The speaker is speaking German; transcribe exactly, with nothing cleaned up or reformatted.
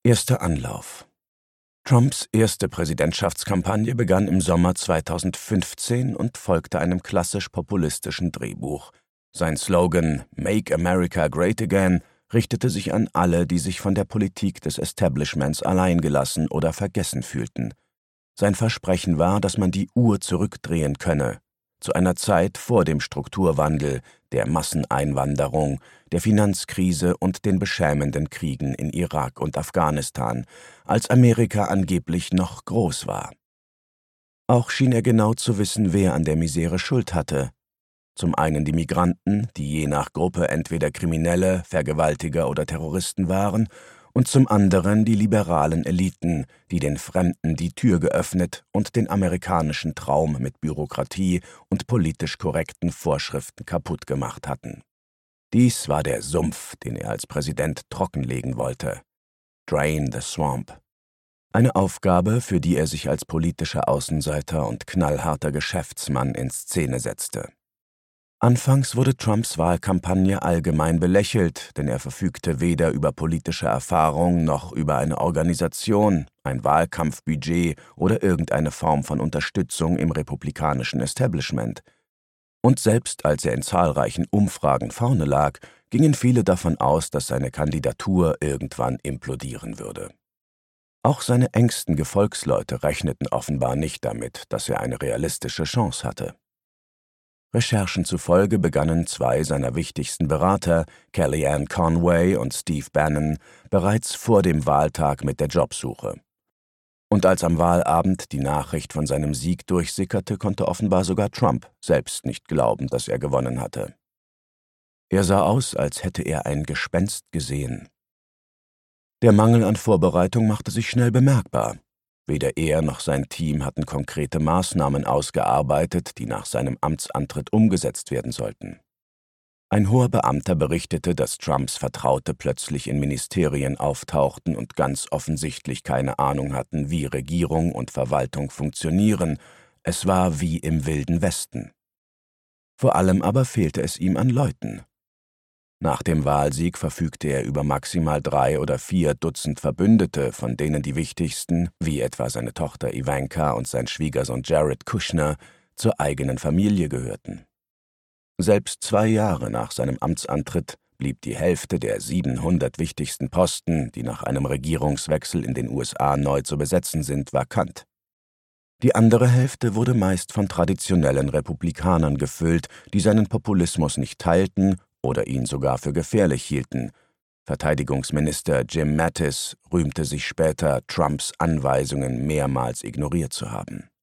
Erster Anlauf. Trumps erste Präsidentschaftskampagne begann im Sommer zweitausendfünfzehn und folgte einem klassisch-populistischen Drehbuch. Sein Slogan »Make America Great Again« richtete sich an alle, die sich von der Politik des Establishments alleingelassen oder vergessen fühlten. Sein Versprechen war, dass man die Uhr zurückdrehen könne, zu einer Zeit vor dem Strukturwandel, der Masseneinwanderung, der Finanzkrise und den beschämenden Kriegen in Irak und Afghanistan, als Amerika angeblich noch groß war. Auch schien er genau zu wissen, wer an der Misere Schuld hatte. Zum einen die Migranten, die je nach Gruppe entweder Kriminelle, Vergewaltiger oder Terroristen waren, und zum anderen die liberalen Eliten, die den Fremden die Tür geöffnet und den amerikanischen Traum mit Bürokratie und politisch korrekten Vorschriften kaputt gemacht hatten. Dies war der Sumpf, den er als Präsident trockenlegen wollte. Drain the Swamp. Eine Aufgabe, für die er sich als politischer Außenseiter und knallharter Geschäftsmann in Szene setzte. Anfangs wurde Trumps Wahlkampagne allgemein belächelt, denn er verfügte weder über politische Erfahrung noch über eine Organisation, ein Wahlkampfbudget oder irgendeine Form von Unterstützung im republikanischen Establishment. Und selbst als er in zahlreichen Umfragen vorne lag, gingen viele davon aus, dass seine Kandidatur irgendwann implodieren würde. Auch seine engsten Gefolgsleute rechneten offenbar nicht damit, dass er eine realistische Chance hatte. Recherchen zufolge begannen zwei seiner wichtigsten Berater, Kellyanne Conway und Steve Bannon, bereits vor dem Wahltag mit der Jobsuche. Und als am Wahlabend die Nachricht von seinem Sieg durchsickerte, konnte offenbar sogar Trump selbst nicht glauben, dass er gewonnen hatte. Er sah aus, als hätte er ein Gespenst gesehen. Der Mangel an Vorbereitung machte sich schnell bemerkbar. Weder er noch sein Team hatten konkrete Maßnahmen ausgearbeitet, die nach seinem Amtsantritt umgesetzt werden sollten. Ein hoher Beamter berichtete, dass Trumps Vertraute plötzlich in Ministerien auftauchten und ganz offensichtlich keine Ahnung hatten, wie Regierung und Verwaltung funktionieren. Es war wie im Wilden Westen. Vor allem aber fehlte es ihm an Leuten. Nach dem Wahlsieg verfügte er über maximal drei oder vier Dutzend Verbündete, von denen die wichtigsten, wie etwa seine Tochter Ivanka und sein Schwiegersohn Jared Kushner, zur eigenen Familie gehörten. Selbst zwei Jahre nach seinem Amtsantritt blieb die Hälfte der siebenhundert wichtigsten Posten, die nach einem Regierungswechsel in den U S A neu zu besetzen sind, vakant. Die andere Hälfte wurde meist von traditionellen Republikanern gefüllt, die seinen Populismus nicht teilten oder ihn sogar für gefährlich hielten. Verteidigungsminister Jim Mattis rühmte sich später, Trumps Anweisungen mehrmals ignoriert zu haben.